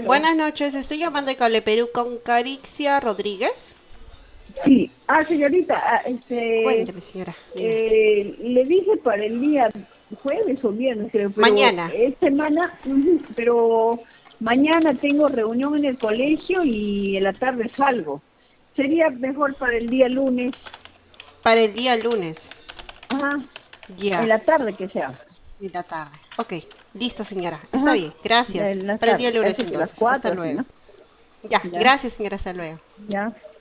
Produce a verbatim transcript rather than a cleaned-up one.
Buenas noches, estoy llamando de Cable Perú con Carixia Rodríguez. Sí, ah, señorita, ah, este, Cuénteme, señora, diga. eh, le dije para el día jueves o viernes, creo, pero Mañana, es semana, ujú, pero mañana tengo reunión en el colegio y en la tarde salgo. Sería mejor para el día lunes, para el día lunes. ajá, en Ya, la tarde que sea, en la tarde. Ok, listo, señora. Está ajá, bien, gracias. en la Para el día tarde, lunes parece que las entonces. Hasta cuatro, así, luego. ¿no? Ya, Ya, gracias, señora. Hasta luego. ya.